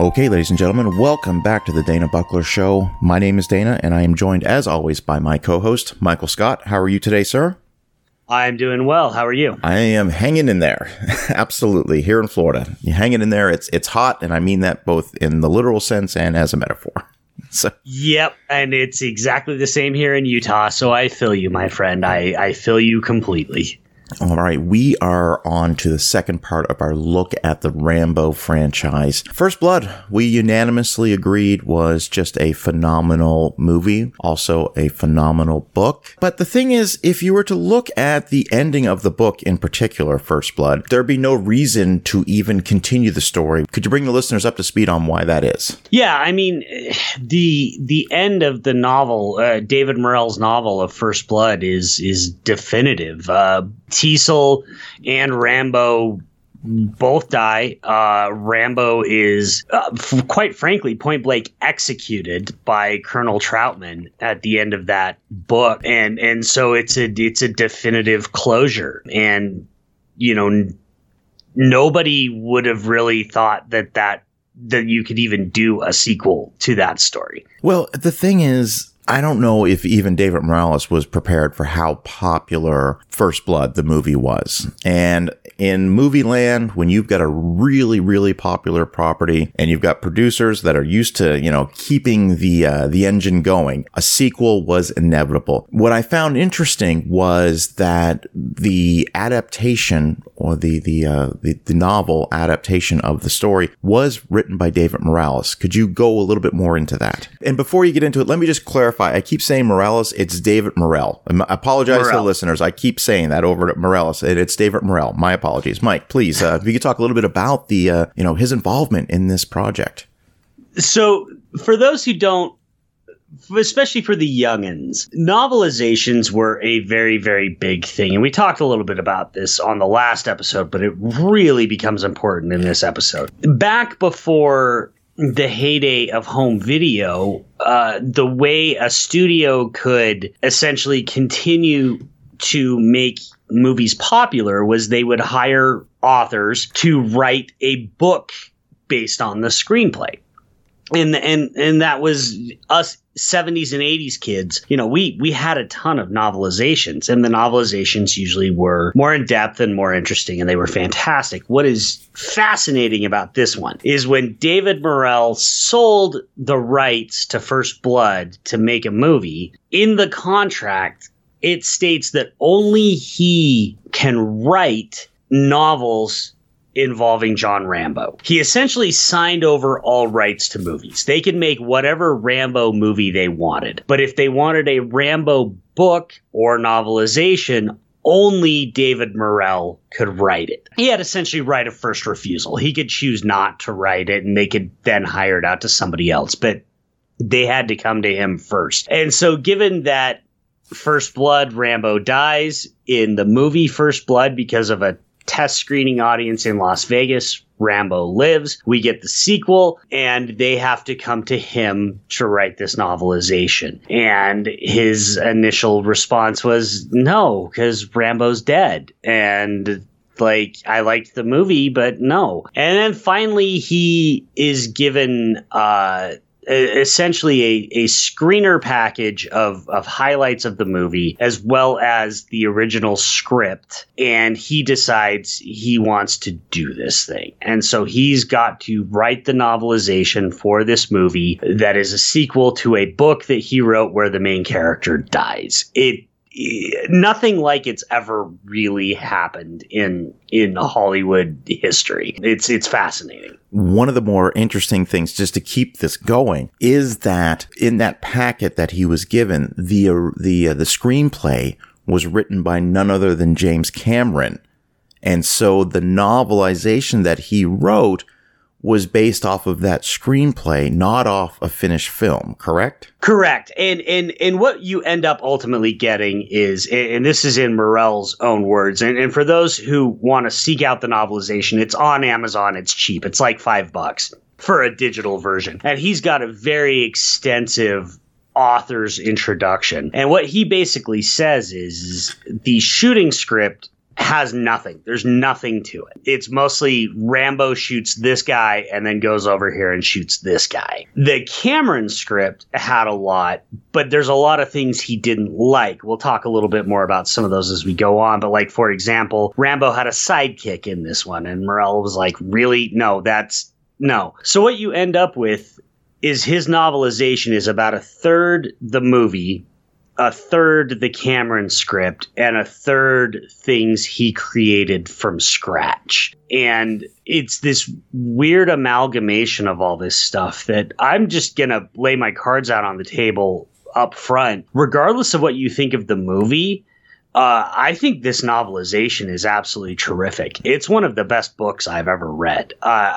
Okay, ladies and gentlemen, welcome back to the Dana Buckler Show. My name is Dana, and I am joined, as always, by my co-host, Michael Scott. How are you today, sir? I'm doing well. How are you? I am hanging in there. Absolutely. Here in Florida. You're hanging in there. It's hot, and I mean that both in the literal sense and as a metaphor. So. Yep, and it's exactly the same here in Utah, so I feel you, my friend. I feel you completely. All right, we are on to the second part of our look at the Rambo franchise. First Blood, we unanimously agreed was just a phenomenal movie, also a phenomenal book. But the thing is, if you were to look at the ending of the book in particular, First Blood, there'd be no reason to even continue the story. Could you bring the listeners up to speed on why that is? Yeah, I mean, the end of the novel, David Morrell's novel of First Blood is definitive. Teasel and Rambo both die. Rambo is, quite frankly, point blank executed by Colonel Troutman at the end of that book, and so it's a definitive closure. And you know, nobody would have really thought that you could even do a sequel to that story. Well, the thing is, I don't know if even David Morales was prepared for how popular First Blood, the movie, was. And in movie land, when you've got a really, really popular property and you've got producers that are used to, you know, keeping the engine going, a sequel was inevitable. What I found interesting was that the adaptation or the novel adaptation of the story was written by David Morales. Could you go a little bit more into that? And before you get into it, let me just clarify. I keep saying Morales. It's David Morrell. I apologize to the listeners. I keep saying that over at Morales. It's David Morrell. My apologies. Mike, please, if you could talk a little bit about the, his involvement in this project. So for those who don't, especially for the youngins, novelizations were a very, very big thing. And we talked a little bit about this on the last episode, but it really becomes important in this episode. Back before the heyday of home video, the way a studio could essentially continue to make movies popular was they would hire authors to write a book based on the screenplay. And that was us 70s and 80s kids. You know, we had a ton of novelizations, and the novelizations usually were more in depth and more interesting, and they were fantastic. What is fascinating about this one is when David Morrell sold the rights to First Blood to make a movie, in the contract, it states that only he can write novels involving John Rambo. He essentially signed over all rights to movies. They could make whatever Rambo movie they wanted. But if they wanted a Rambo book or novelization, only David Morrell could write it. He had essentially right of first refusal. He could choose not to write it, and they could then hire it out to somebody else. But they had to come to him first. And so given that First Blood, Rambo dies in the movie First Blood because of a test screening audience in Las Vegas, Rambo lives. We get the sequel, and they have to come to him to write this novelization. And his initial response was no, because Rambo's dead. And I liked the movie, but no. And then finally he is given essentially a screener package of highlights of the movie as well as the original script, and he decides he wants to do this thing. And so he's got to write the novelization for this movie that is a sequel to a book that he wrote where the main character dies. Nothing like it's ever really happened in Hollywood history. It's fascinating. One of the more interesting things, just to keep this going, is that in that packet that he was given, the screenplay was written by none other than James Cameron, and so the novelization that he wrote was based off of that screenplay, not off a finished film, correct? Correct. And what you end up ultimately getting is, and this is in Morrell's own words, and for those who want to seek out the novelization, it's on Amazon, it's cheap. It's like $5 for a digital version. And he's got a very extensive author's introduction. And what he basically says is the shooting script has nothing. There's nothing to it. It's mostly Rambo shoots this guy and then goes over here and shoots this guy. The Cameron script had a lot, but there's a lot of things he didn't like. We'll talk a little bit more about some of those as we go on. But like, for example, Rambo had a sidekick in this one, and Morrell was like, really? No, no. So what you end up with is his novelization is about a third the movie, a third the Cameron script, and a third things he created from scratch. And it's this weird amalgamation of all this stuff that I'm just going to lay my cards out on the table up front. Regardless of what you think of the movie, I think this novelization is absolutely terrific. It's one of the best books I've ever read.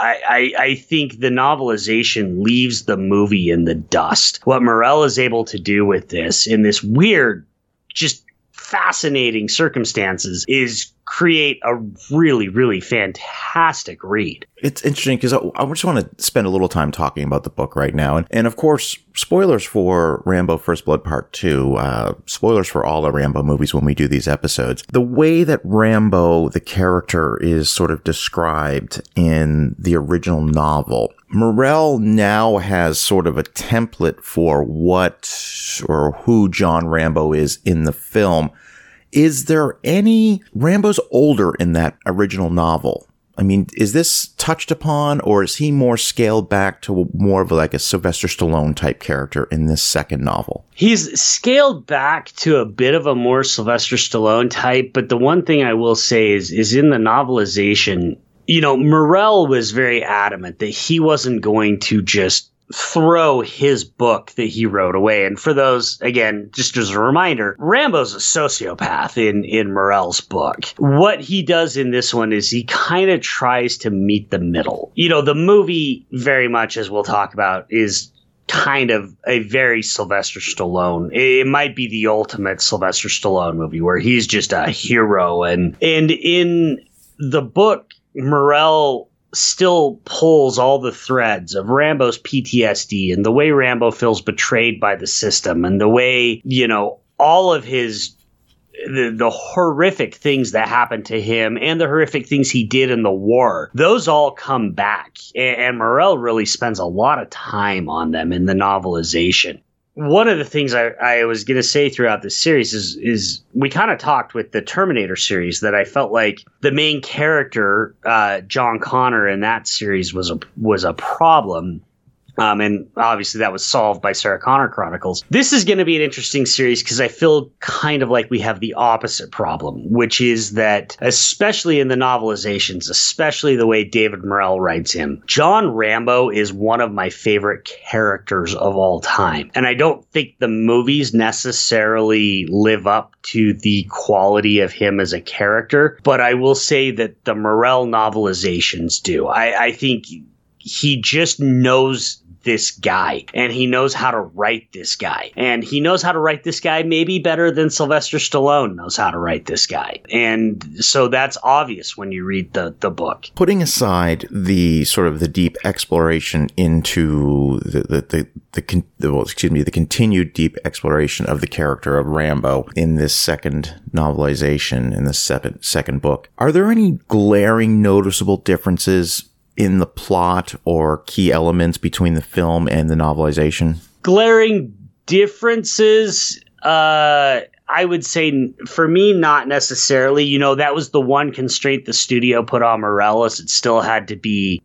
I think the novelization leaves the movie in the dust. What Morrell is able to do with this in this weird, just fascinating circumstances is create a really, really fantastic read. It's interesting because I just want to spend a little time talking about the book right now. And of course, spoilers for Rambo First Blood Part 2, spoilers for all the Rambo movies when we do these episodes. The way that Rambo, the character, is sort of described in the original novel, Morrell now has sort of a template for what or who John Rambo is in the film. Is there any... Rambo's older in that original novel. I mean, is this touched upon, or is he more scaled back to more of like a Sylvester Stallone type character in this second novel? He's scaled back to a bit of a more Sylvester Stallone type, but the one thing I will say is in the novelization, you know, Morrell was very adamant that he wasn't going to just throw his book that he wrote away. And for those, again, just as a reminder, Rambo's a sociopath in Morrell's book. What he does in this one is he kind of tries to meet the middle. You know, the movie, very much as we'll talk about, is kind of a very Sylvester Stallone. It might be the ultimate Sylvester Stallone movie where he's just a hero. And in the book, Morrell still pulls all the threads of Rambo's PTSD and the way Rambo feels betrayed by the system and the way, you know, all of the horrific things that happened to him and the horrific things he did in the war, those all come back. And Morrell really spends a lot of time on them in the novelization. One of the things I was going to say throughout this series is we kind of talked with the Terminator series that I felt like the main character, John Connor, in that series was a problem. And obviously that was solved by Sarah Connor Chronicles. This is going to be an interesting series because I feel kind of like we have the opposite problem, which is that, especially in the novelizations, especially the way David Morrell writes him, John Rambo is one of my favorite characters of all time. And I don't think the movies necessarily live up to the quality of him as a character, but I will say that the Morrell novelizations do. I think he just knows this guy, and he knows how to write this guy, and he knows how to write this guy maybe better than Sylvester Stallone knows how to write this guy. And so that's obvious when you read the book. Putting aside the sort of the deep exploration into the continued deep exploration of the character of Rambo in this second novelization, in the second book, are there any glaring noticeable differences in the plot or key elements between the film and the novelization? Glaring differences, I would say, for me, not necessarily. You know, that was the one constraint the studio put on Morales. It still had to be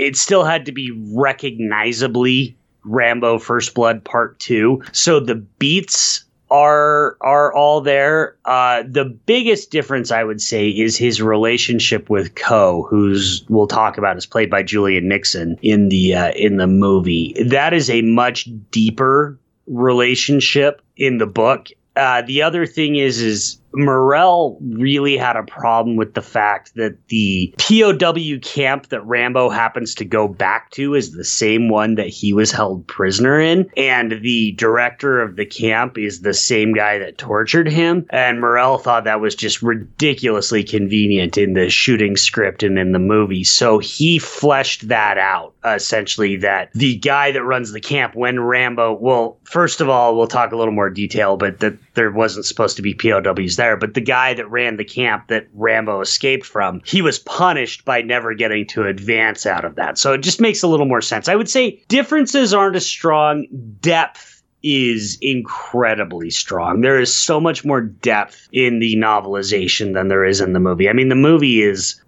recognizably Rambo First Blood Part 2. So the beats are all there. The biggest difference, I would say, is his relationship with Coe, who's, we'll talk about, is played by Julian Nixon in the movie. That is a much deeper relationship in the book. The other thing is Morrell really had a problem with the fact that the POW camp that Rambo happens to go back to is the same one that he was held prisoner in. And the director of the camp is the same guy that tortured him. And Morrell thought that was just ridiculously convenient in the shooting script and in the movie. So he fleshed that out, essentially, that the guy that runs the camp when Rambo, well, first of all, we'll talk a little more detail, but the there wasn't supposed to be POWs there, but the guy that ran the camp that Rambo escaped from, he was punished by never getting to advance out of that. So it just makes a little more sense. I would say differences aren't as strong. Depth is incredibly strong. There is so much more depth in the novelization than there is in the movie. I mean, the movie is,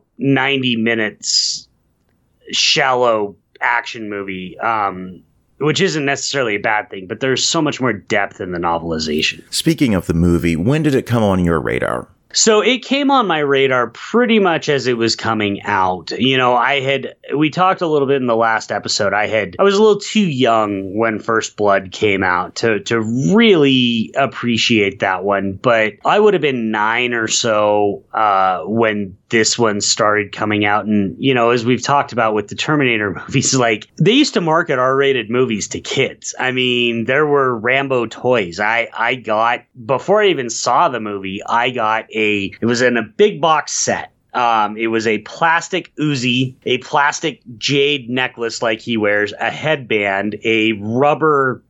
90 minutes shallow action movie, which isn't necessarily a bad thing, but there's so much more depth in the novelization. Speaking of the movie, when did it come on your radar? So it came on my radar pretty much as it was coming out. We talked a little bit in the last episode. I was a little too young when First Blood came out to really appreciate that one, but I would have been 9 or so when this one started coming out. And, as we've talked about with the Terminator movies, like they used to market R-rated movies to kids. I mean, there were Rambo toys. I got, before I even saw the movie, it was in a big box set. It was a plastic Uzi, a plastic jade necklace like he wears, a headband, a rubber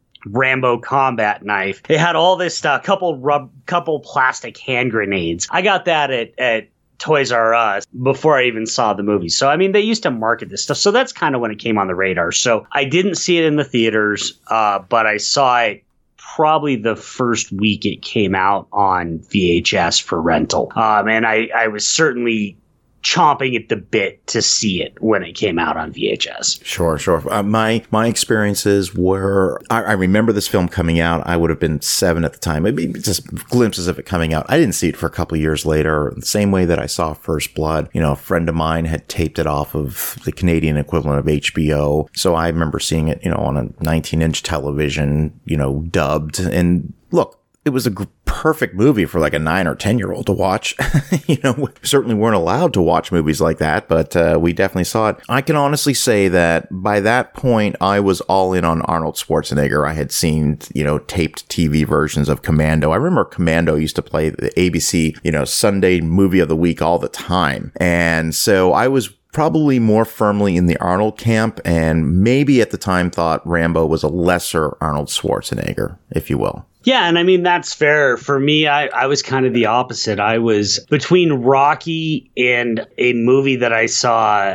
Rambo combat knife. It had all this stuff, couple plastic hand grenades. I got that at Toys R Us before I even saw the movie. So, I mean, they used to market this stuff. So that's kind of when it came on the radar. So I didn't see it in the theaters, but I saw it probably the first week it came out on VHS for rental. And I was certainly chomping at the bit to see it when it came out on VHS. Sure. My experiences were, I remember this film coming out. I would have been 7 at the time. Maybe just glimpses of it coming out. I didn't see it for a couple of years later. The same way that I saw First Blood. A friend of mine had taped it off of the Canadian equivalent of HBO. So I remember seeing it, on a 19-inch television, dubbed. And look, it was a perfect movie for like a 9 or 10-year-old to watch. We certainly weren't allowed to watch movies like that, but we definitely saw it. I can honestly say that by that point, I was all in on Arnold Schwarzenegger. I had seen, taped TV versions of Commando. I remember Commando used to play the ABC, Sunday movie of the week all the time. And so I was probably more firmly in the Arnold camp, and maybe at the time thought Rambo was a lesser Arnold Schwarzenegger, if you will. Yeah, and I mean, that's fair. For me, I was kind of the opposite. I was between Rocky and a movie that I saw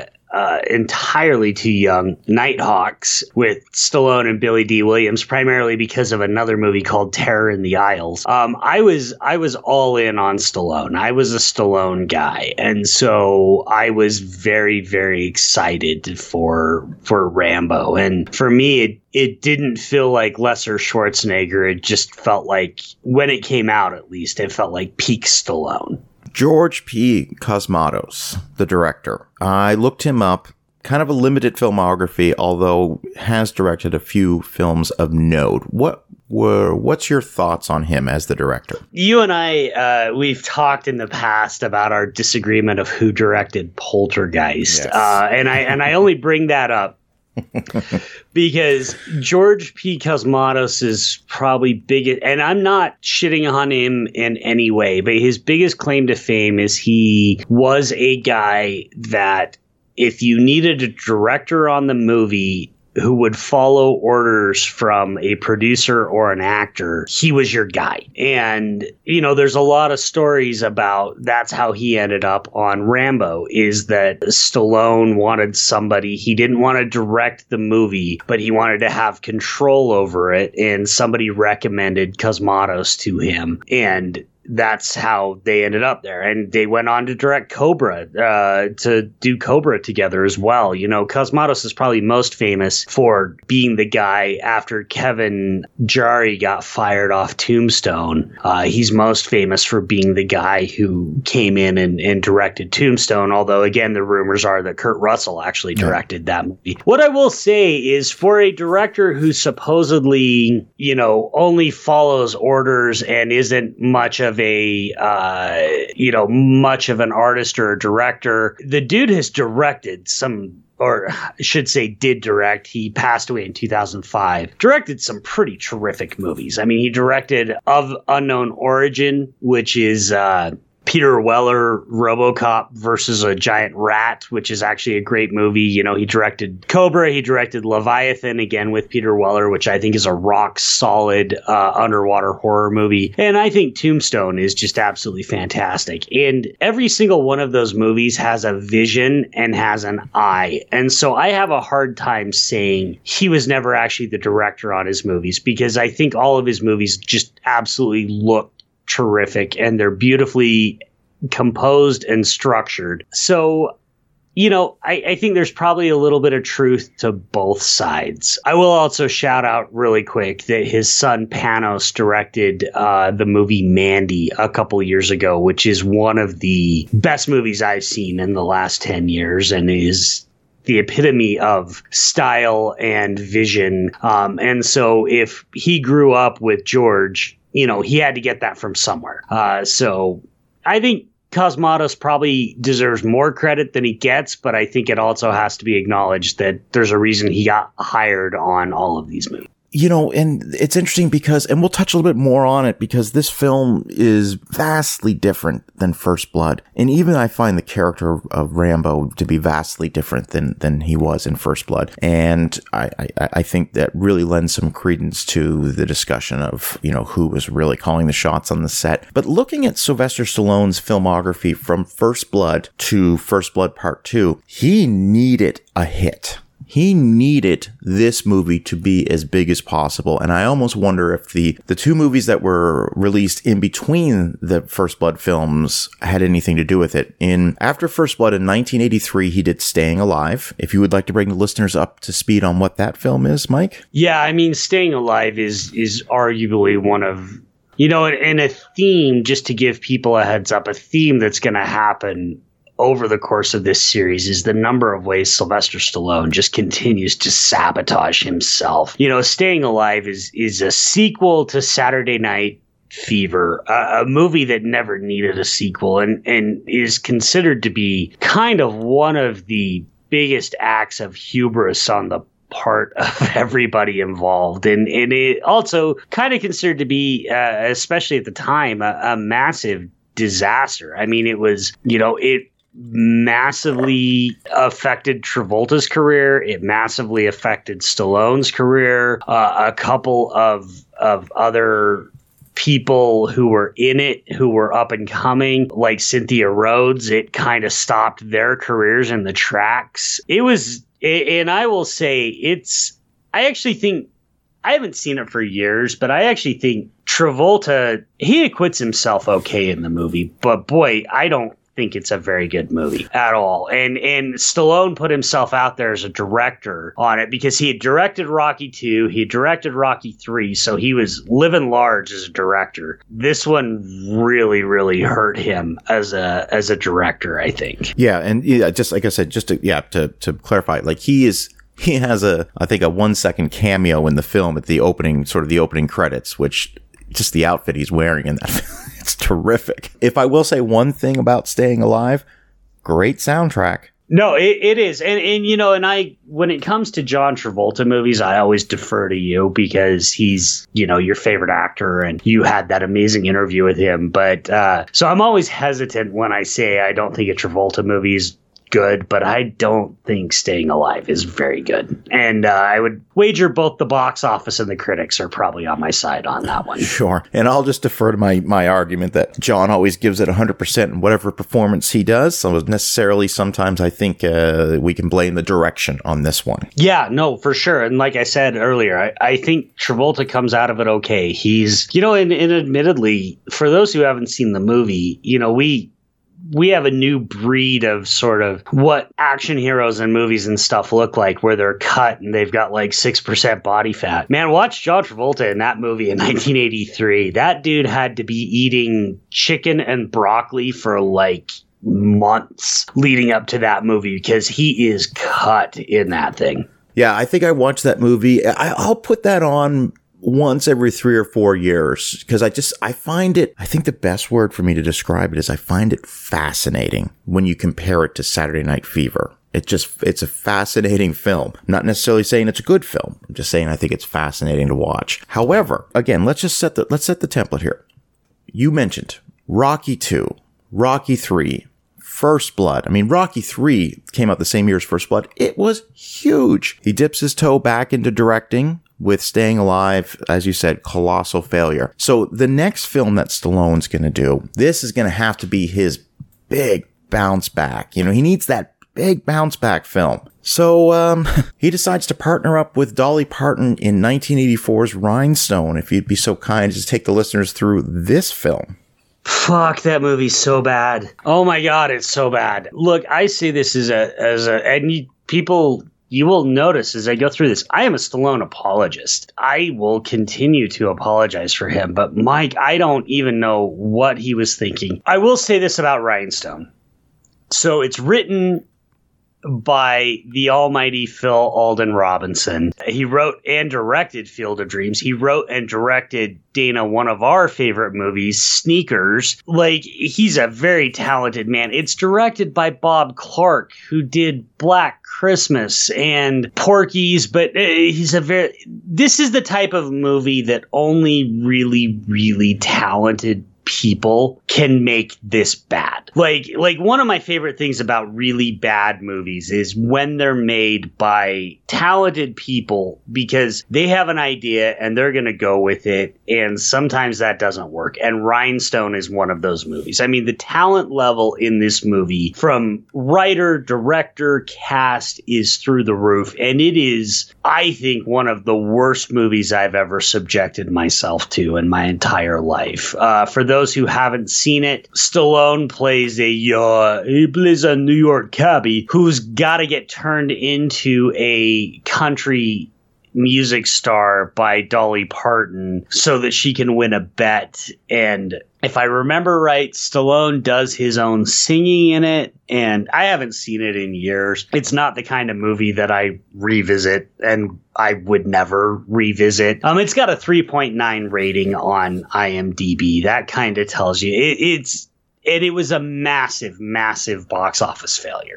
entirely too young, Nighthawks, with Stallone and Billy D. Williams, primarily because of another movie called Terror in the Isles. I was all in on Stallone. I was a Stallone guy, and so I was very, very excited for Rambo. And for me, it didn't feel like lesser Schwarzenegger. It just felt like, when it came out at least, it felt like peak Stallone. George P. Cosmatos, the director. I looked him up. Kind of a limited filmography, although has directed a few films of note. What's your thoughts on him as the director? You and I, we've talked in the past about our disagreement of who directed Poltergeist. Yes. And I only bring that up because George P. Cosmatos is probably biggest, and I'm not shitting on him in any way, but his biggest claim to fame is he was a guy that if you needed a director on the movie who would follow orders from a producer or an actor, he was your guy. And, there's a lot of stories about that's how he ended up on Rambo, is that Stallone wanted somebody, he didn't want to direct the movie, but he wanted to have control over it. And somebody recommended Cosmatos to him. And that's how they ended up there. And they went on to direct Cobra, to do Cobra together as well. Cosmatos is probably most famous for being the guy after Kevin Jarre got fired off Tombstone. He's most famous for being the guy who came in and directed Tombstone, although, again, the rumors are that Kurt Russell actually directed that movie. What I will say is, for a director who supposedly, only follows orders and isn't much of much of an artist or a director, the dude has directed some, or I should say did direct, he passed away in 2005, directed some pretty terrific movies. I mean, he directed Of Unknown Origin, which is Peter Weller RoboCop versus a giant rat, which is actually a great movie. You know, he directed Cobra, he directed Leviathan, again with Peter Weller, which I think is a rock solid underwater horror movie. And I think Tombstone is just absolutely fantastic. And every single one of those movies has a vision and has an eye. And so I have a hard time saying he was never actually the director on his movies, because I think all of his movies just absolutely look terrific and they're beautifully composed and structured. So, you know, I think there's probably a little bit of truth to both sides. I will also shout out really quick that his son Panos directed the movie Mandy a couple years ago, which is one of the best movies I've seen in the last 10 years and is the epitome of style and vision. And so if he grew up with George, you know, he had to get that from somewhere. So I think Cosmatos probably deserves more credit than he gets, but I think it also has to be acknowledged that there's a reason he got hired on all of these movies. You know, and it's interesting because, and we'll touch a little bit more on it, because this film is vastly different than First Blood. And even I find the character of Rambo to be vastly different than he was in First Blood. And I think that really lends some credence to the discussion of, you know, who was really calling the shots on the set. But looking at Sylvester Stallone's filmography from First Blood to First Blood Part 2, he needed a hit. He needed this movie to be as big as possible. And I almost wonder if the two movies that were released in between the First Blood films had anything to do with it. After First Blood in 1983, he did Staying Alive. If you would like to bring the listeners up to speed on what that film is, Mike? Yeah, I mean, Staying Alive is arguably one of, you know, and a theme, just to give people a heads up, a theme that's going to happen over the course of this series is the number of ways Sylvester Stallone just continues to sabotage himself. You know, Staying Alive is a sequel to Saturday Night Fever, a movie that never needed a sequel and is considered to be kind of one of the biggest acts of hubris on the part of everybody involved. And it also kind of considered to be, especially at the time, a massive disaster. I mean, it was, you know, it massively affected Travolta's career. It massively affected Stallone's career. A couple of other people who were in it, who were up and coming, like Cynthia Rhodes, it kind of stopped their careers in the tracks. It was, and I will say I actually think, I haven't seen it for years, but I actually think Travolta, he acquits himself okay in the movie, but boy, I don't think it's a very good movie at all. And Stallone put himself out there as a director on it because he had directed Rocky 2, he had directed Rocky 3, so he was living large as a director. This one really, really hurt him as a director, I think. Yeah, and just like I said, just to clarify, like he has I think a 1 second cameo in the film at the opening credits, which just the outfit he's wearing in that film. It's terrific. If I will say one thing about Staying Alive, great soundtrack. No, it is. And you know, and when it comes to John Travolta movies, I always defer to you because he's, you know, your favorite actor and you had that amazing interview with him. But so I'm always hesitant when I say I don't think a Travolta movie is good, but I don't think Staying Alive is very good. And I would wager both the box office and the critics are probably on my side on that one. Sure. And I'll just defer to my argument that John always gives it 100% in whatever performance he does. So necessarily sometimes I think we can blame the direction on this one. Yeah, no, for sure. And like I said earlier, I think Travolta comes out of it okay. He's, you know, and admittedly, for those who haven't seen the movie, you know, we have a new breed of sort of what action heroes and movies and stuff look like, where they're cut and they've got like 6% body fat. Man, watch John Travolta in that movie in 1983. That dude had to be eating chicken and broccoli for like months leading up to that movie because he is cut in that thing. Yeah, I think I watched that movie. I'll put that on once every 3 or 4 years because I find it, I think the best word for me to describe it is I find it fascinating when you compare it to Saturday Night Fever. It's a fascinating film. I'm not necessarily saying it's a good film. I'm just saying I think it's fascinating to watch. However, again, let's set the template here. You mentioned Rocky 2. Rocky 3, First Blood. I mean, Rocky 3 came out the same year as First Blood. It was huge. He dips his toe back into directing with Staying Alive, as you said, colossal failure. So the next film that Stallone's going to do, this is going to have to be his big bounce back. You know, he needs that big bounce back film. So he decides to partner up with Dolly Parton in 1984's Rhinestone. If you'd be so kind as to take the listeners through this film. Fuck, that movie's so bad. Oh my God, it's so bad. Look, I say this you will notice as I go through this, I am a Stallone apologist. I will continue to apologize for him. But Mike, I don't even know what he was thinking. I will say this about Rhinestone. So it's written by the almighty Phil Alden Robinson. He wrote and directed Field of Dreams. He wrote and directed, Dana, one of our favorite movies, Sneakers. Like, he's a very talented man. It's directed by Bob Clark, who did Black Christmas and Porky's, but this is the type of movie that only really, really talented people can make this bad. Like one of my favorite things about really bad movies is when they're made by talented people because they have an idea and they're going to go with it. And sometimes that doesn't work. And Rhinestone is one of those movies. I mean, the talent level in this movie from writer, director, cast is through the roof. And it is, I think, one of the worst movies I've ever subjected myself to in my entire life. For those who haven't seen it, Stallone plays a New York cabbie who's got to get turned into a country music star by Dolly Parton so that she can win a bet. And if I remember right, Stallone does his own singing in it, and I haven't seen it in years. It's not the kind of movie that I revisit, and I would never revisit. It's got a 3.9 rating on IMDb. That kind of tells you it was a massive, massive box office failure.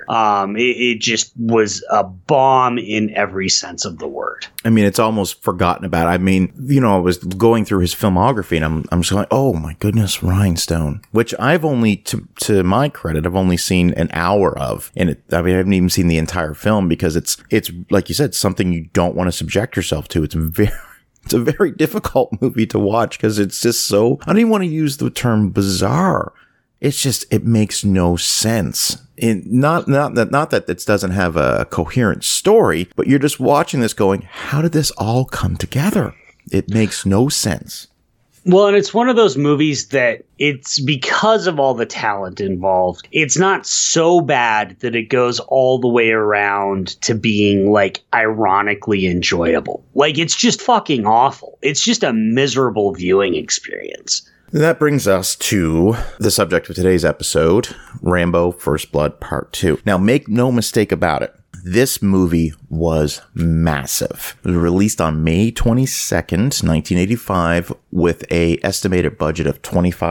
It just was a bomb in every sense of the word. I mean, it's almost forgotten about. I mean, you know, I was going through his filmography and I'm just going, oh my goodness, Rhinestone, which I've only, to my credit, I've only seen an hour of. And I haven't even seen the entire film because it's like you said, something you don't want to subject yourself to. It's a very difficult movie to watch because it's just so, I don't even want to use the term bizarre. It's just, it makes no sense. Not that it doesn't have a coherent story, but you're just watching this going, how did this all come together? It makes no sense. Well, and it's one of those movies that it's because of all the talent involved. It's not so bad that it goes all the way around to being like ironically enjoyable. Like, it's just fucking awful. It's just a miserable viewing experience. That brings us to the subject of today's episode, Rambo First Blood Part 2. Now, make no mistake about it. This movie was massive. It was released on May 22nd, 1985, with an estimated budget of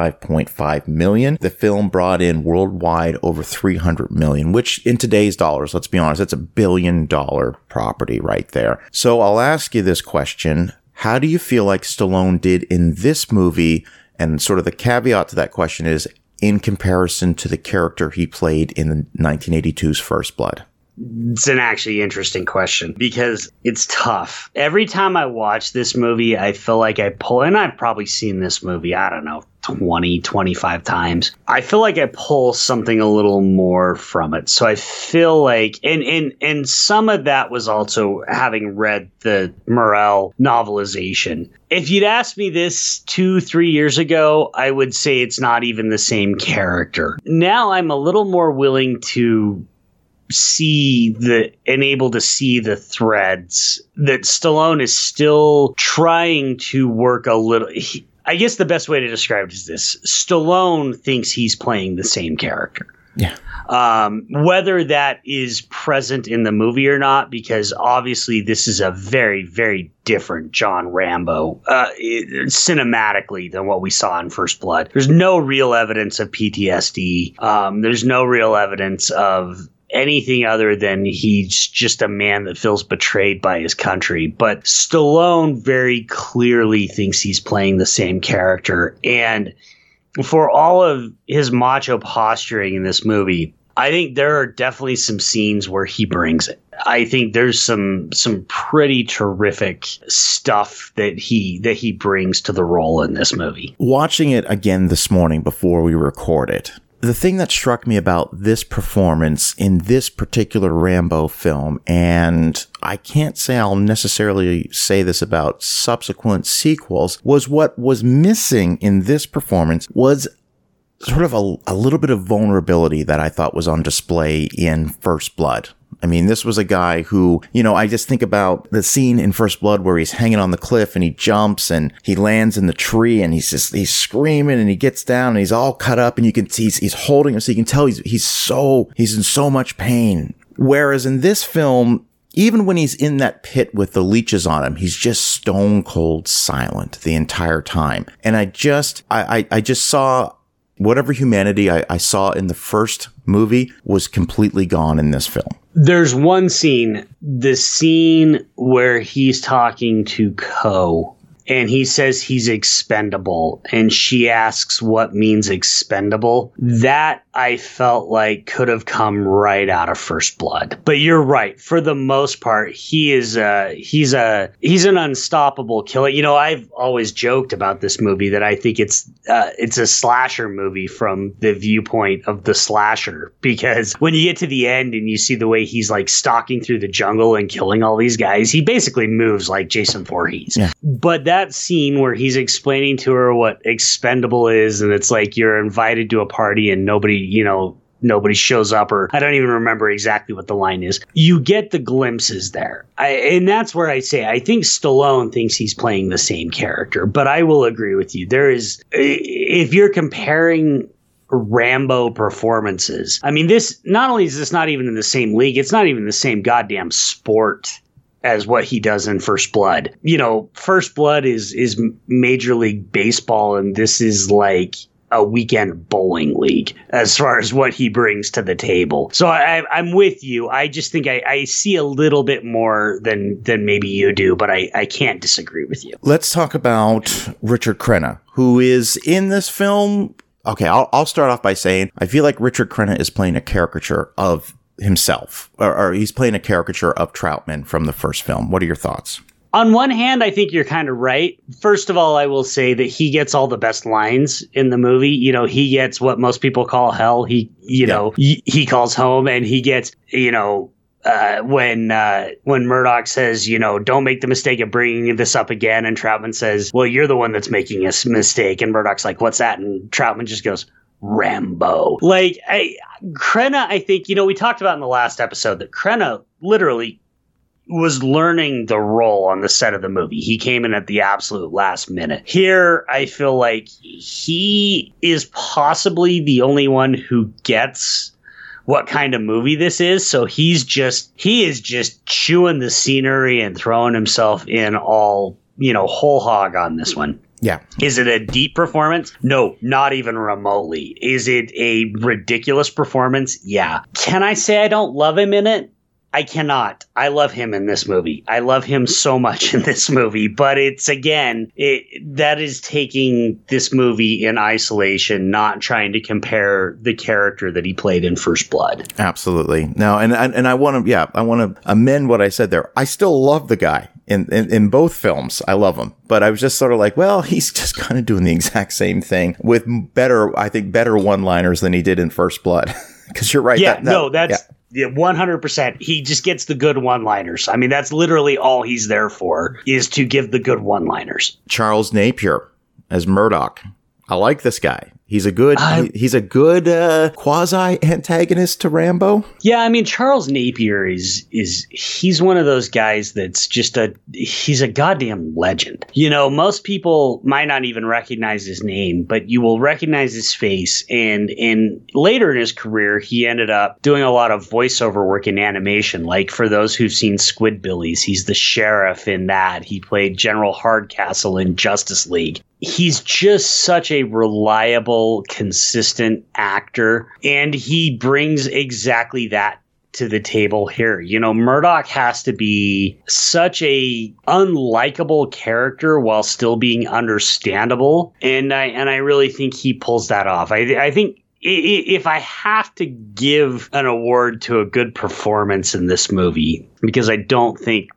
$25.5 million. The film brought in worldwide over $300 million, which in today's dollars, let's be honest, that's $1 billion property right there. So I'll ask you this question. How do you feel like Stallone did in this movie? And sort of the caveat to that question is in comparison to the character he played in 1982's First Blood. It's an actually interesting question because it's tough. Every time I watch this movie, I feel like I pull, and I've probably seen this movie, I don't know, 20, 25 times. I feel like I pull something a little more from it. So I feel like, and some of that was also having read the Morrell novelization. If you'd asked me this 2-3 years ago, I would say it's not even the same character. Now I'm a little more willing to able to see the threads that Stallone is still trying to work a little. I guess the best way to describe it is this. Stallone thinks he's playing the same character. Yeah. Whether that is present in the movie or not, because obviously this is a very, very different John Rambo cinematically than what we saw in First Blood. There's no real evidence of PTSD. There's no real evidence of anything other than he's just a man that feels betrayed by his country. But Stallone very clearly thinks he's playing the same character. And for all of his macho posturing in this movie, I think there are definitely some scenes where he brings it. I think there's some pretty terrific stuff that he brings to the role in this movie. Watching it again this morning before we recorded, the thing that struck me about this performance in this particular Rambo film, and I can't say I'll necessarily say this about subsequent sequels, was what was missing in this performance was sort of a little bit of vulnerability that I thought was on display in First Blood. I mean, this was a guy who, I just think about the scene in First Blood where he's hanging on the cliff and he jumps and he lands in the tree and he's screaming and he gets down and he's all cut up and you can see he's holding him, so you can tell he's in so much pain. Whereas in this film, even when he's in that pit with the leeches on him, he's just stone cold silent the entire time. And I just saw whatever humanity I saw in the first movie was completely gone in this film. There's one scene, the scene where he's talking to Ko, and he says he's expendable, and she asks what means expendable. That I felt like could have come right out of First Blood. But you're right. For the most part, he's an unstoppable killer. I've always joked about this movie that I think it's a slasher movie from the viewpoint of the slasher, because when you get to the end and you see the way he's like stalking through the jungle and killing all these guys, he basically moves like Jason Voorhees. Yeah. But that scene where he's explaining to her what expendable is, and it's like you're invited to a party and nobody shows up, or I don't even remember exactly what the line is. You get the glimpses there. And that's where I say, I think Stallone thinks he's playing the same character, but I will agree with you. If you're comparing Rambo performances, I mean, not only is this not even in the same league, it's not even the same goddamn sport as what he does in First Blood. First Blood is Major League Baseball, and this is like a weekend bowling league as far as what he brings to the table. So I'm with you. I just think I see a little bit more than maybe you do, but I can't disagree with you. Let's talk about Richard Crenna, who is in this film. Okay, I'll start off by saying I feel like Richard Crenna is playing a caricature of himself, or he's playing a caricature of Troutman from the first film. What are your thoughts? On one hand, I think you're kind of right. First of all, I will say that he gets all the best lines in the movie. He gets what most people call hell. He calls home, and he gets, when Murdoch says, don't make the mistake of bringing this up again. And Troutman says, well, you're the one that's making a mistake. And Murdoch's like, what's that? And Troutman just goes, Rambo. Like, Crenna, I think, we talked about in the last episode that Crenna literally was learning the role on the set of the movie. He came in at the absolute last minute. Here, I feel like he is possibly the only one who gets what kind of movie this is. So he is just chewing the scenery and throwing himself in all, whole hog on this one. Yeah. Is it a deep performance? No, not even remotely. Is it a ridiculous performance? Yeah. Can I say I don't love him in it? I cannot. I love him in this movie. I love him so much in this movie. But it's, again, that is taking this movie in isolation, not trying to compare the character that he played in First Blood. Absolutely. No, and I want to amend what I said there. I still love the guy in both films. I love him. But I was just sort of like, well, he's just kind of doing the exact same thing with better one-liners than he did in First Blood. Because you're right. Yeah, that's 100%. He just gets the good one-liners. I mean, that's literally all he's there for, is to give the good one-liners. Charles Napier as Murdoch. I like this guy. He's a good quasi antagonist to Rambo. Yeah, I mean, Charles Napier he's one of those guys that's just he's a goddamn legend. Most people might not even recognize his name, but you will recognize his face. And later in his career, he ended up doing a lot of voiceover work in animation. Like, for those who've seen Squidbillies, he's the sheriff in that. He played General Hardcastle in Justice League. He's just such a reliable, consistent actor, and he brings exactly that to the table here. You know, Murdoch has to be such a unlikable character while still being understandable, and I really think he pulls that off. I think if I have to give an award to a good performance in this movie, because I don't think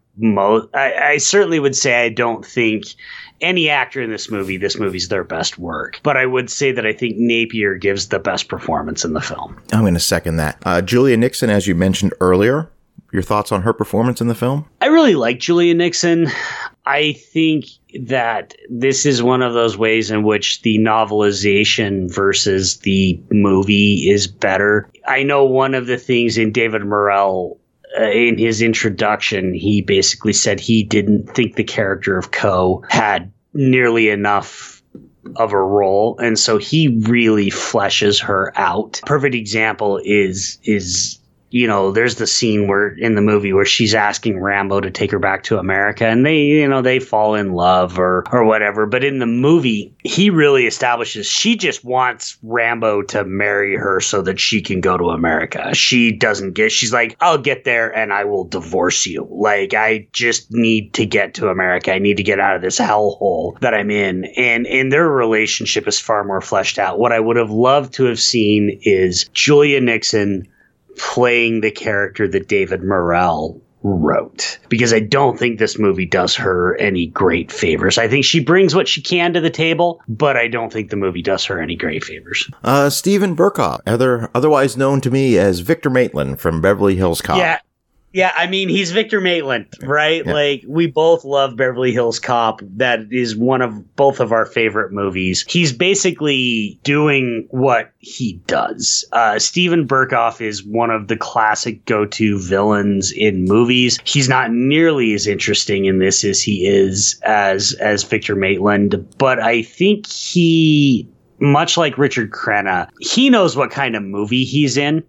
I certainly would say I don't think any actor in this movie's their best work. But I would say that I think Napier gives the best performance in the film. I'm going to second that. Julia Nixon, as you mentioned earlier, your thoughts on her performance in the film? I really like Julia Nixon. I think that this is one of those ways in which the novelization versus the movie is better. I know one of the things in David Morrell, in his introduction, he basically said he didn't think the character of Ko had nearly enough of a role, and so he really fleshes her out. Perfect example is you know, there's the scene where in the movie where she's asking Rambo to take her back to America, and they fall in love or whatever. But in the movie, he really establishes she just wants Rambo to marry her so that she can go to America. She's like, I'll get there and I will divorce you. Like, I just need to get to America. I need to get out of this hellhole that I'm in. And their relationship is far more fleshed out. What I would have loved to have seen is Julia Nixon playing the character that David Morrell wrote, because I don't think this movie does her any great favors. I think she brings what she can to the table, but I don't think the movie does her any great favors. Steven Berkoff, otherwise known to me as Victor Maitland from Beverly Hills Cop. Yeah, I mean, he's Victor Maitland, right? Yeah. Like, we both love Beverly Hills Cop. That is one of both of our favorite movies. He's basically doing what he does. Steven Berkoff is one of the classic go-to villains in movies. He's not nearly as interesting in this as he is as Victor Maitland, but I think he, much like Richard Crenna, he knows what kind of movie he's in,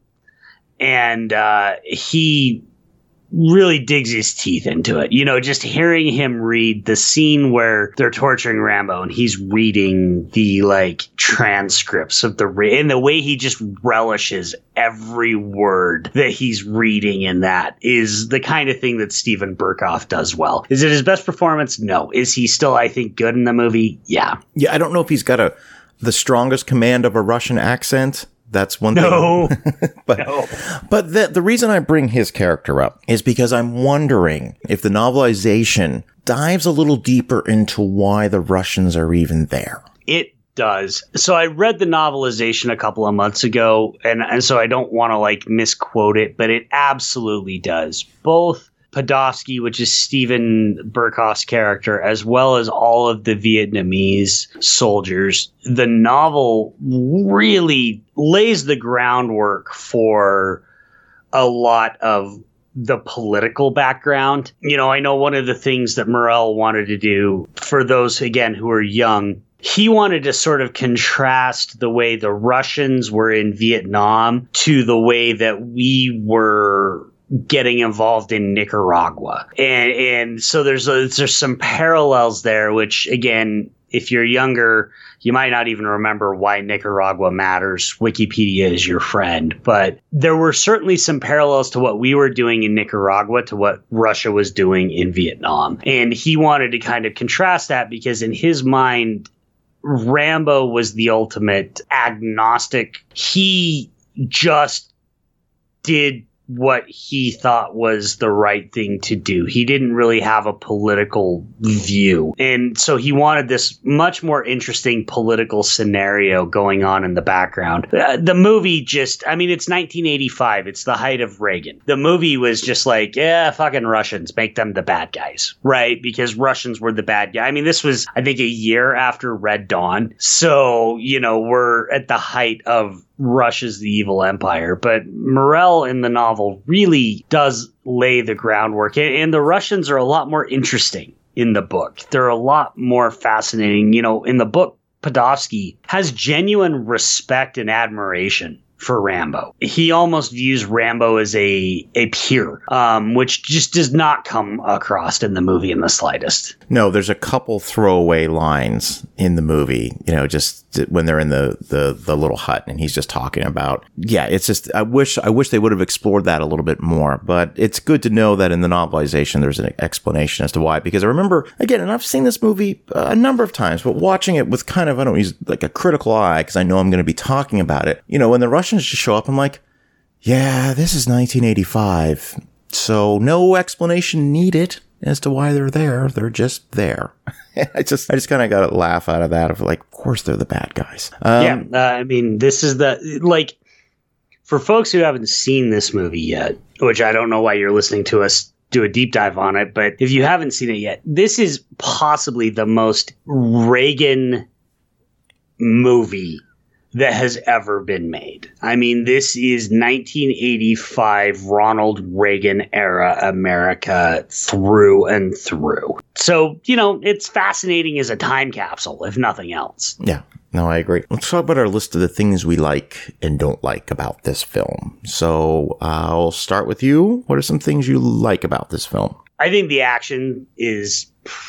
and he really digs his teeth into it. You know, just hearing him read the scene where they're torturing Rambo and he's reading the transcripts of and the way he just relishes every word that he's reading in that is the kind of thing that Steven Berkoff does well. Is it his best performance? No. Is he still, I think, good in the movie? Yeah. Yeah, I don't know if he's got the strongest command of a Russian accent. That's one thing. But the reason I bring his character up is because I'm wondering if the novelization dives a little deeper into why the Russians are even there. It does. So I read the novelization a couple of months ago, and so I don't want to misquote it, but it absolutely does. Both Podofsky, which is Steven Berkoff's character, as well as all of the Vietnamese soldiers. The novel really lays the groundwork for a lot of the political background. You know, I know one of the things that Morrell wanted to do, for those, again, who are young, he wanted to sort of contrast the way the Russians were in Vietnam to the way that we were getting involved in Nicaragua. And so there's some parallels there, which, again, if you're younger, you might not even remember why Nicaragua matters. Wikipedia is your friend. But there were certainly some parallels to what we were doing in Nicaragua to what Russia was doing in Vietnam. And he wanted to kind of contrast that because in his mind, Rambo was the ultimate agnostic. He just did what he thought was the right thing to do. He didn't really have a political view. And so he wanted this much more interesting political scenario going on in the background. The movie just, I mean, it's 1985. It's the height of Reagan. The movie was just like, yeah, fucking Russians, make them the bad guys, right? Because Russians were the bad guy. I mean, this was, I think, a year after Red Dawn. So, you know, we're at the height of Russia's the evil empire. But Morrell in the novel really does lay the groundwork. And the Russians are a lot more interesting in the book. They're a lot more fascinating. You know, in the book, Podofsky has genuine respect and admiration for Rambo. He almost views Rambo as a peer, which just does not come across in the movie in the slightest. No, there's a couple throwaway lines in the movie, just when they're in the little hut and he's just talking about, it's just, I wish they would have explored that a little bit more, but it's good to know that in the novelization, there's an explanation as to why, because I remember, again, and I've seen this movie a number of times, but watching it with kind of, I don't use like a critical eye, because I know I'm going to be talking about it. When the Russians just show up, I'm like, yeah, this is 1985. So no explanation needed as to why they're there. They're just there. I just kind of got a laugh out of that of like, of course they're the bad guys. I mean, this is for folks who haven't seen this movie yet, which I don't know why you're listening to us do a deep dive on it, but if you haven't seen it yet, this is possibly the most Reagan movie that has ever been made. I mean, this is 1985 Ronald Reagan era America through and through. So, it's fascinating as a time capsule, if nothing else. Yeah, no, I agree. Let's talk about our list of the things we like and don't like about this film. So I'll start with you. What are some things you like about this film? I think the action is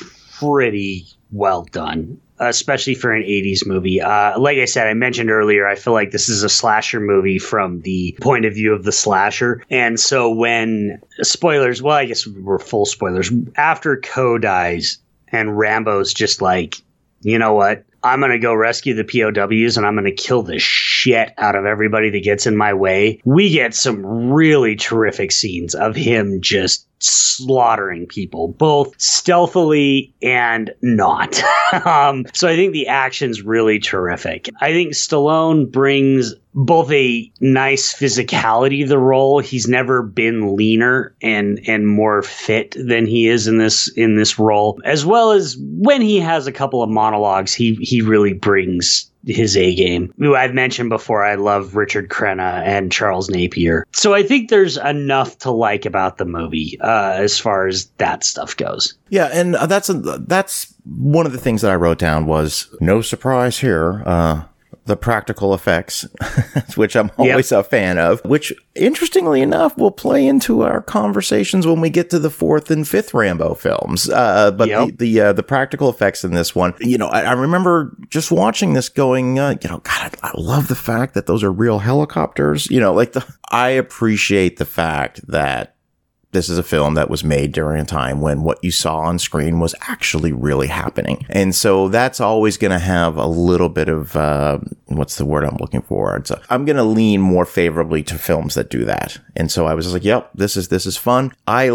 pretty well done, especially for an 80s movie. Like I said, I mentioned earlier, I feel like this is a slasher movie from the point of view of the slasher. And so when spoilers, well, I guess we're full spoilers. After Coe dies and Rambo's just like, you know what? I'm going to go rescue the POWs and I'm going to kill the shit out of everybody that gets in my way. We get some really terrific scenes of him just slaughtering people, both stealthily and not. So I think the action's really terrific. I think Stallone brings both a nice physicality to the role. He's never been leaner and more fit than he is in this role, as well as when he has a couple of monologues, he really brings his A game. I've mentioned before, I love Richard Crenna and Charles Napier. So I think there's enough to like about the movie as far as that stuff goes. Yeah, and that's one of the things that I wrote down was, no surprise here, the practical effects, which I'm always a fan of, which interestingly enough will play into our conversations when we get to the fourth and fifth Rambo films. The practical effects in this one, I remember just watching this going, God, I love the fact that those are real helicopters. I appreciate the fact that this is a film that was made during a time when what you saw on screen was actually really happening. And so that's always going to have a little bit of, what's the word I'm looking for? I'm going to lean more favorably to films that do that. And so I was just like, yep, this is fun.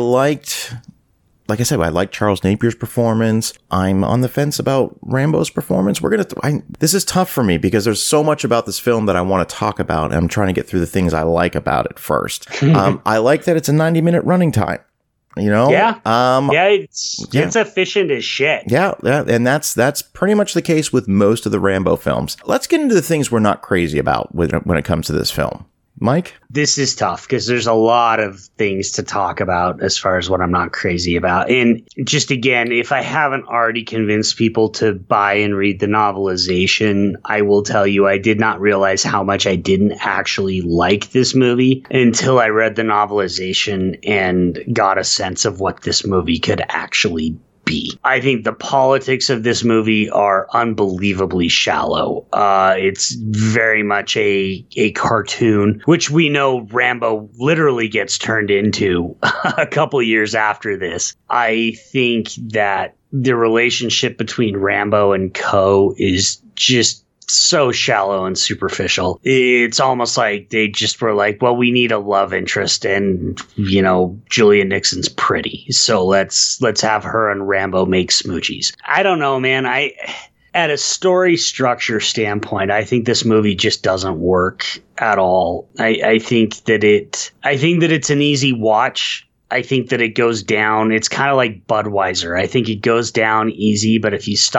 Like I said, I like Charles Napier's performance. I'm on the fence about Rambo's performance. This is tough for me because there's so much about this film that I want to talk about. And I'm trying to get through the things I like about it first. I like that it's a 90-minute running time. Yeah. It's efficient as shit. Yeah. And that's pretty much the case with most of the Rambo films. Let's get into the things we're not crazy about when it comes to this film. Mike? This is tough because there's a lot of things to talk about as far as what I'm not crazy about. And just again, if I haven't already convinced people to buy and read the novelization, I will tell you I did not realize how much I didn't actually like this movie until I read the novelization and got a sense of what this movie could actually be. I think the politics of this movie are unbelievably shallow. It's very much a cartoon, which we know Rambo literally gets turned into a couple years after this. I think that the relationship between Rambo and Coe is just so shallow and superficial. It's almost like they just were like, well, we need a love interest and, Julia Nixon's pretty. So let's have her and Rambo make smoochies. I don't know, man. At a story structure standpoint, I think this movie just doesn't work at all. I think that it's an easy watch. I think that it goes down. It's kind of like Budweiser. I think it goes down easy, but if you stop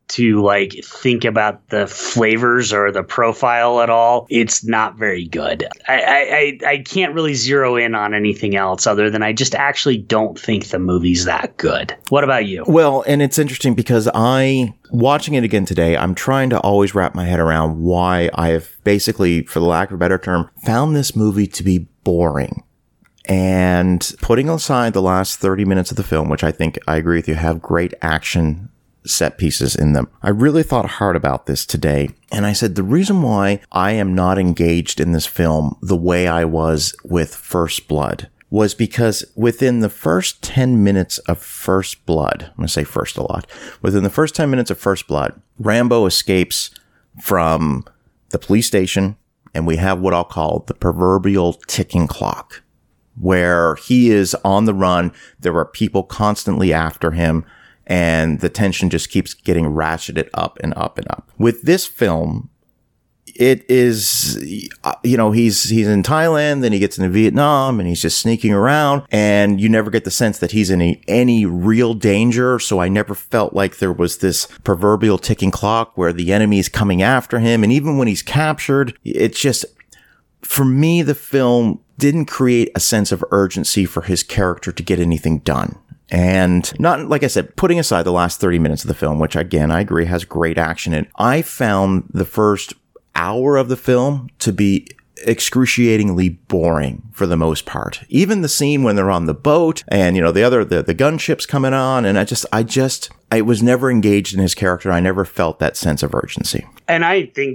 to like think about the flavors or the profile at all, it's not very good. I can't really zero in on anything else other than I just actually don't think the movie's that good. What about you? Well, and it's interesting because watching it again today, I'm trying to always wrap my head around why I've basically, for the lack of a better term, found this movie to be boring. And putting aside the last 30 minutes of the film, which I think I agree with you, have great action set pieces in them. I really thought hard about this today. And I said, the reason why I am not engaged in this film the way I was with First Blood was because within the first 10 minutes of First Blood, I'm going to say first a lot, within the first 10 minutes of First Blood, Rambo escapes from the police station, and we have what I'll call the proverbial ticking clock, where he is on the run. There are people constantly after him, and the tension just keeps getting ratcheted up and up and up. With this film, it is, he's in Thailand, then he gets into Vietnam, and he's just sneaking around, and you never get the sense that he's in any real danger. So I never felt like there was this proverbial ticking clock where the enemy's coming after him. And even when he's captured, it's just, for me, the film didn't create a sense of urgency for his character to get anything done. And not, like I said, putting aside the last 30 minutes of the film, which again, I agree has great action in it, I found the first hour of the film to be excruciatingly boring for the most part. Even the scene when they're on the boat and, the gunship's coming on, and I was never engaged in his character. I never felt that sense of urgency. And I think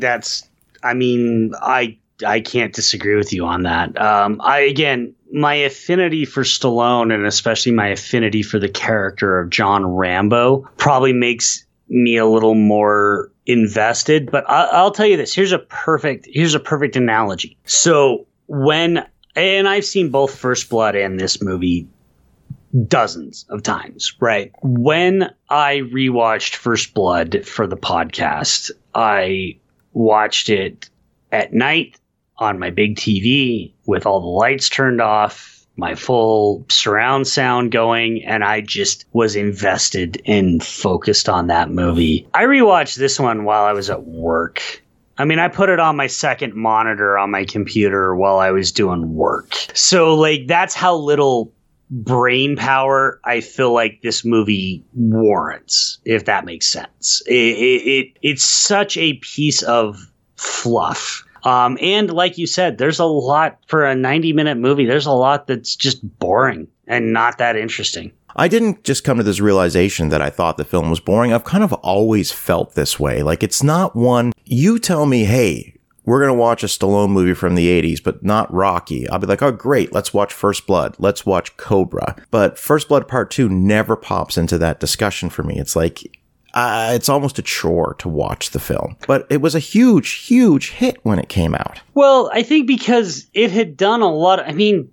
I can't disagree with you on that. My affinity for Stallone, and especially my affinity for the character of John Rambo, probably makes me a little more invested. But I'll tell you this: here's a perfect analogy. So and I've seen both First Blood and this movie dozens of times, right? When I rewatched First Blood for the podcast, I watched it at night on my big TV with all the lights turned off, my full surround sound going, and I just was invested and focused on that movie. I rewatched this one while I was at work. I mean, I put it on my second monitor on my computer while I was doing work. So, that's how little brain power I feel like this movie warrants, if that makes sense. It's such a piece of fluff. And like you said, there's a lot for a 90-minute movie. There's a lot that's just boring and not that interesting. I didn't just come to this realization that I thought the film was boring. I've kind of always felt this way. It's not one, you tell me, hey, we're going to watch a Stallone movie from the 80s, but not Rocky. I'll be like, oh, great. Let's watch First Blood. Let's watch Cobra. But First Blood Part 2 never pops into that discussion for me. It's like, it's almost a chore to watch the film. But it was a huge, huge hit when it came out. Well, I think because it had done a lot. I think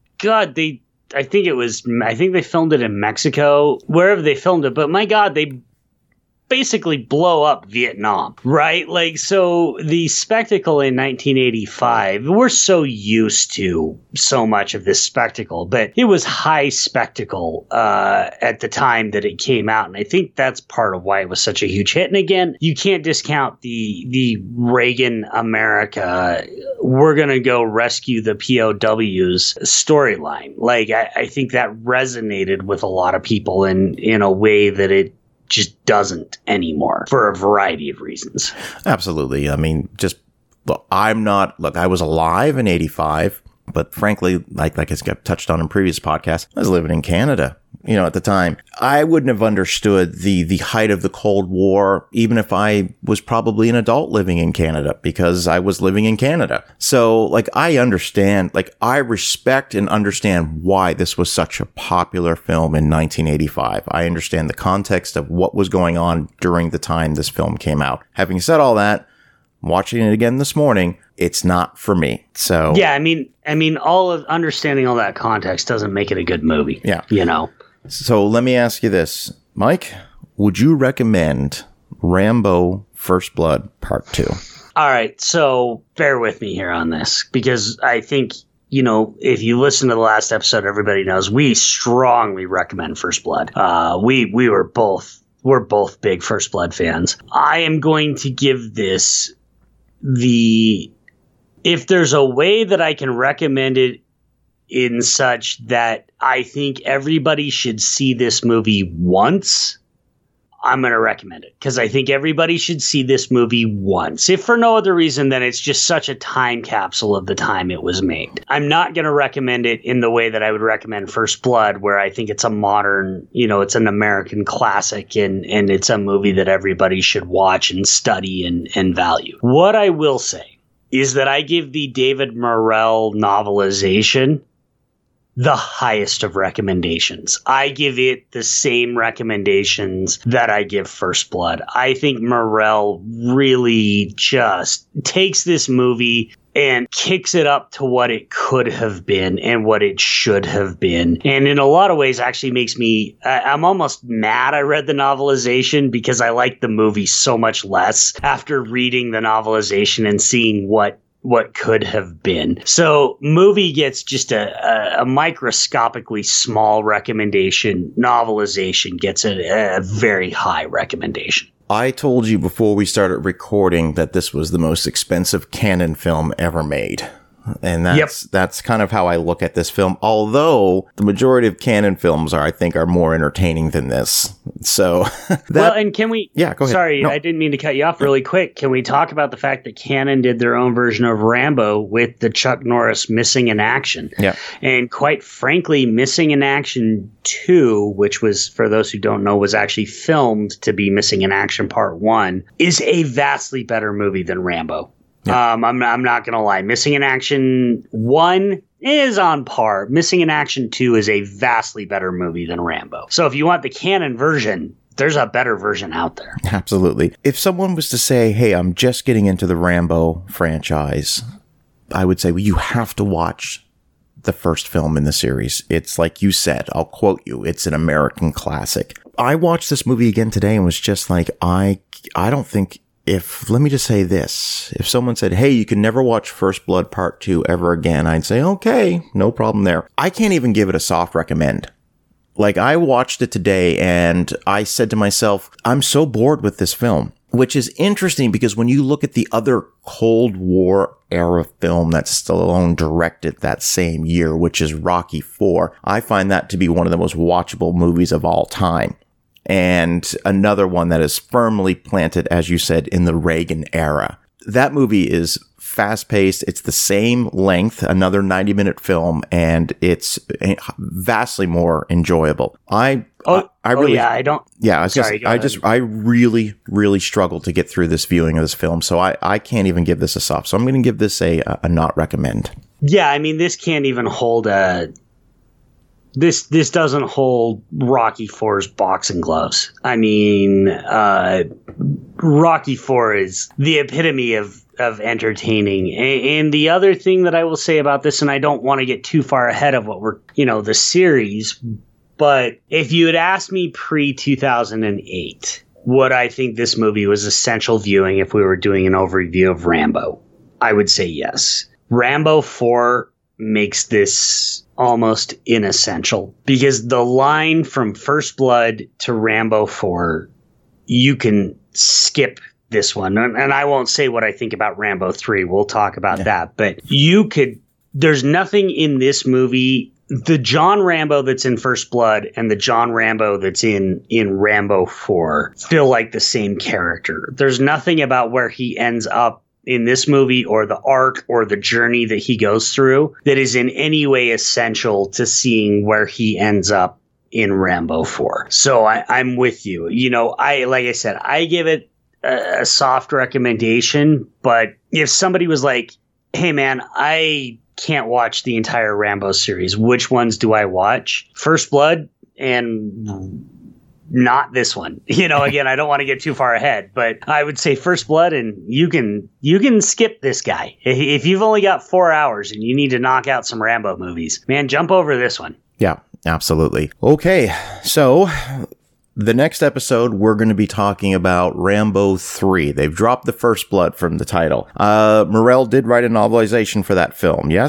they filmed it in Mexico, wherever they filmed it. But my God, they basically blow up Vietnam, right? So the spectacle in 1985, we're so used to so much of this spectacle, but it was high spectacle at the time that it came out. And I think that's part of why it was such a huge hit. And again, you can't discount the Reagan America, we're going to go rescue the POWs storyline. I think that resonated with a lot of people in a way that it just doesn't anymore for a variety of reasons. Absolutely. I mean, I was alive in 85, but frankly, like I touched on in previous podcasts, I was living in Canada, at the time. I wouldn't have understood the height of the Cold War, even if I was probably an adult living in Canada, because I was living in Canada. So I understand, I respect and understand why this was such a popular film in 1985. I understand the context of what was going on during the time this film came out. Having said all that, watching it again this morning, it's not for me. So yeah, I mean, understanding all that context doesn't make it a good movie. Yeah, So let me ask you this, Mike: would you recommend Rambo: First Blood Part 2? All right, so bear with me here on this, because I think if you listen to the last episode, everybody knows we strongly recommend First Blood. We were both we're both big First Blood fans. I am going to give this if there's a way that I can recommend it in such that I think everybody should see this movie once, I'm going to recommend it, because I think everybody should see this movie once. If for no other reason than it's just such a time capsule of the time it was made. I'm not going to recommend it in the way that I would recommend First Blood, where I think it's a modern, it's an American classic and it's a movie that everybody should watch and study and value. What I will say is that I give the David Morrell novelization the highest of recommendations. I give it the same recommendations that I give First Blood. I think Morrell really just takes this movie and kicks it up to what it could have been and what it should have been. And in a lot of ways actually makes me, I'm almost mad I read the novelization, because I like the movie so much less after reading the novelization and seeing what could have been. So movie gets just a microscopically small recommendation. Novelization gets a very high recommendation. I told you before we started recording that this was the most expensive Cannon film ever made. And that's kind of how I look at this film. Although the majority of Cannon films I think are more entertaining than this. So well, and can we? Yeah, go ahead. Sorry, no. I didn't mean to cut you off really quick. Can we talk about the fact that Cannon did their own version of Rambo with the Chuck Norris Missing in Action? Yeah. And quite frankly, Missing in Action 2, which was, for those who don't know, was actually filmed to be Missing in Action Part 1, is a vastly better movie than Rambo. Yeah. I'm not going to lie. Missing in Action 1 is on par. Missing in Action 2 is a vastly better movie than Rambo. So if you want the Cannon version, there's a better version out there. Absolutely. If someone was to say, hey, I'm just getting into the Rambo franchise, I would say, well, you have to watch the first film in the series. It's like you said, I'll quote you, it's an American classic. I watched this movie again today and was just like, I don't think, let me just say this, if someone said, hey, you can never watch First Blood Part 2 ever again, I'd say, okay, no problem there. I can't even give it a soft recommend. Like, I watched it today and I said to myself, I'm so bored with this film, which is interesting because when you look at the other Cold War era film that Stallone directed that same year, which is Rocky IV, I find that to be one of the most watchable movies of all time. And another one that is firmly planted, as you said, in the Reagan era. That movie is fast-paced. It's the same length, another 90-minute film, and it's vastly more enjoyable. I really, really struggled to get through this viewing of this film, so I can't even give this a soft. So I'm going to give this a not recommend. Yeah, I mean, this can't even hold a... This doesn't hold Rocky IV's boxing gloves. I mean, Rocky IV is the epitome of entertaining. And the other thing that I will say about this, and I don't want to get too far ahead of what we're, the series, but if you had asked me pre-2008, would I think this movie was essential viewing if we were doing an overview of Rambo, I would say yes. Rambo 4 makes this almost inessential, because the line from First Blood to Rambo 4, you can skip this one. And I won't say what I think about Rambo 3. We'll talk about that. But there's nothing in this movie, the John Rambo that's in First Blood and the John Rambo that's in Rambo 4 feel like the same character. There's nothing about where he ends up in this movie or the arc or the journey that he goes through that is in any way essential to seeing where he ends up in Rambo 4. So I'm with you. Like I said, I give it a soft recommendation, but if somebody was like, hey man, I can't watch the entire Rambo series, which ones do I watch? First Blood and not this one. Again, I don't want to get too far ahead, but I would say First Blood, and you can skip this guy. If you've only got 4 hours and you need to knock out some Rambo movies, man, jump over this one. Yeah, absolutely. Okay, so the next episode, we're going to be talking about Rambo 3. They've dropped the First Blood from the title. Morrell did write a novelization for that film, yes?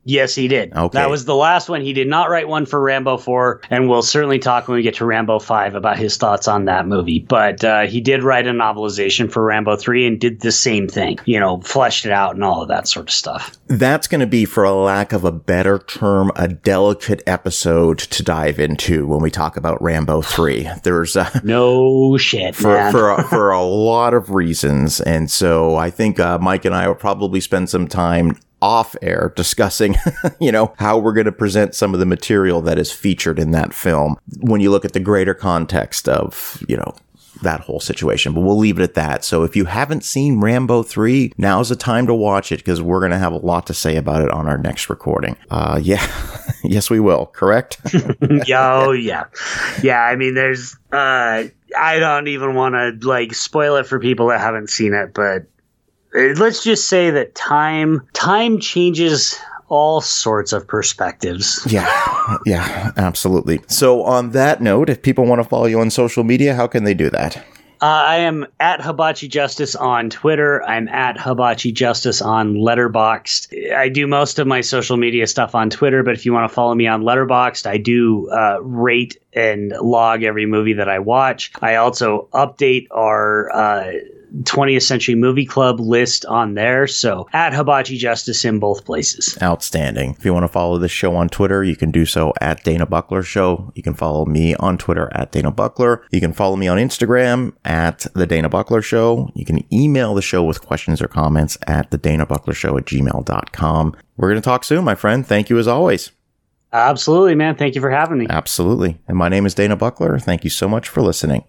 Yes, he did. Okay. That was the last one. He did not write one for Rambo 4, and we'll certainly talk when we get to Rambo 5 about his thoughts on that movie. But he did write a novelization for Rambo 3 and did the same thing, fleshed it out and all of that sort of stuff. That's going to be, for a lack of a better term, a delicate episode to dive into when we talk about Rambo 3. There's no shit, man. for a lot of reasons. And so I think Mike and I will probably spend some time off air discussing, how we're going to present some of the material that is featured in that film when you look at the greater context of, that whole situation. But we'll leave it at that. So if you haven't seen Rambo 3, now's the time to watch it, because we're going to have a lot to say about it on our next recording. Yes, we will. Correct? Oh, yeah. Yeah, I mean, there's, I don't even want to spoil it for people that haven't seen it, but let's just say that time changes all sorts of perspectives. Yeah, absolutely. So on that note, if people want to follow you on social media, how can they do that? I am at Hibachi Justice on Twitter. I'm at Hibachi Justice on Letterboxd. I do most of my social media stuff on Twitter, but if you want to follow me on Letterboxd, I do rate and log every movie that I watch. I also update our 20th Century Movie Club list on there. So at Hibachi Justice in both places. Outstanding. If you want to follow this show on Twitter, you can do so at Dana Buckler Show. You can follow me on Twitter at Dana Buckler. You can follow me on Instagram at The Dana Buckler Show. You can email the show with questions or comments at thedanabucklershow@gmail.com. We're going to talk soon, my friend. Thank you as always. Absolutely, man. Thank you for having me. Absolutely. And my name is Dana Buckler. Thank you so much for listening.